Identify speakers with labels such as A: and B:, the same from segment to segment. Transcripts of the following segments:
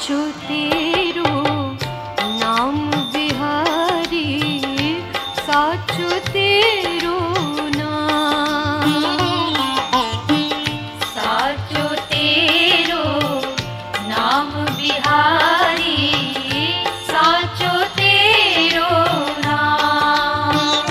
A: साचो तेरो नाम बिहारी, साचो तेरो नाम, साचो तेरो नाम बिहारी, साचो तेरो नाम,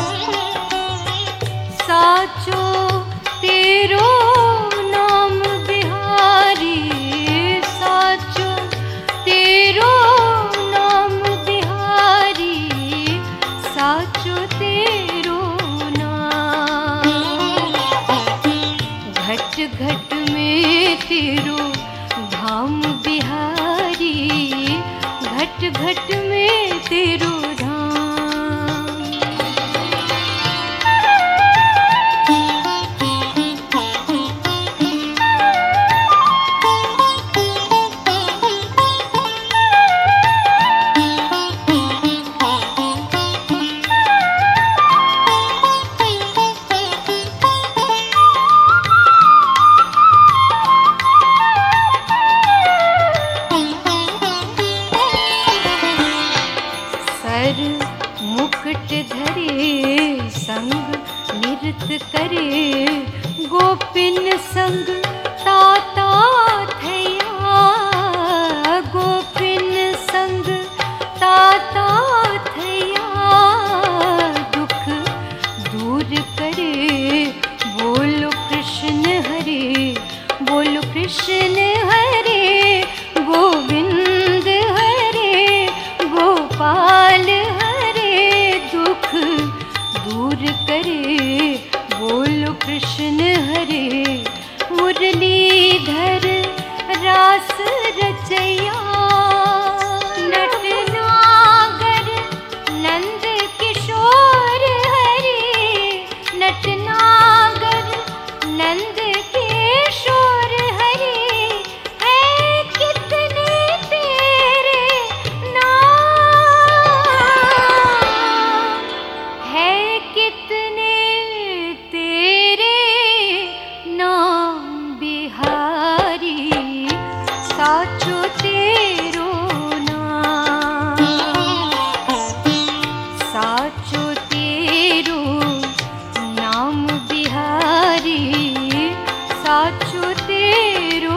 A: साचो तेरो नाम बिहारी, साचो तेरो नाम बिहारी, साचो तेरो नाम। घट घट में तेरो धाम बिहारी, घट घट में तेरो मुकुट धरे संग नृत करे, गोपिन संग ताता थैया, गोपिन संग ताता थैया, दुख दूर करे। बोलो कृष्ण हरे, बोलो कृष्ण हरे, गोविंद हरे, गोपाल दूर करे। बोलो कृष्ण हरे, मुरलीधर रास रचैया, नट नागर नंद किशोर हरे, नट नागर नंद किशोर हरे, है कितने तेरे कितने तेरे नाम बिहारी, साचो तेरो नाम, साचो तेरो नाम बिहारी, साचो तेरो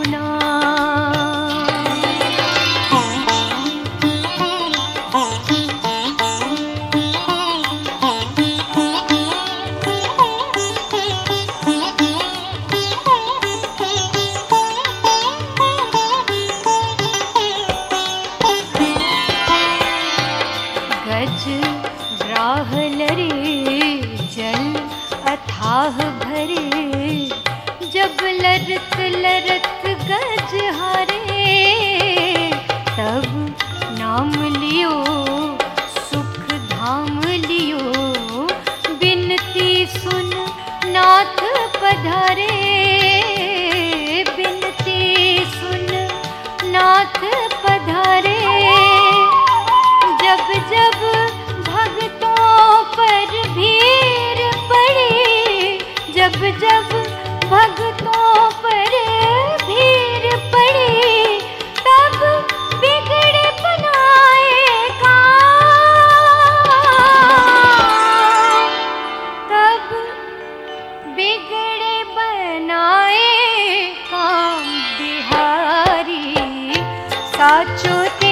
A: ग्राहलरे जल अथाह भरे, जब लरत लरत गज हारे, तब नाम लियो सुख धाम लियो, बिनती सुन नाथ पधारे, बिनती सुन नाथ पधारे। जब जब भक्तों पर भीड़ पड़ी, जब जब भक्तों पर भीड़ पड़ी, तब बिगड़े बनाए काम, तब बिगड़े बनाए काम बिहारी, साचो